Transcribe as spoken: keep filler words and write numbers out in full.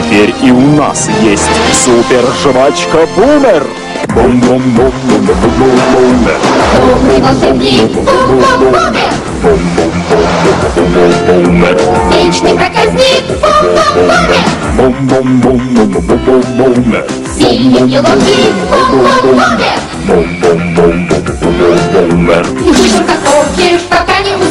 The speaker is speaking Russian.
Теперь и у нас есть супер-жвачка Бумер. Бум-бум-бум-бум-бум-бум-бумер. Добрый волшебник Бум-бум-бумер. Бум-бум-бум-бум-бум-бумер. Вечный проказник Бум-бум-бумер. Бум-бум-бум-бум-бум-бумер. Сильный и ловкий Бум-бум-бумер. Бум-бум-бум-бум-бум-бумер. Вышел как хочешь, пока не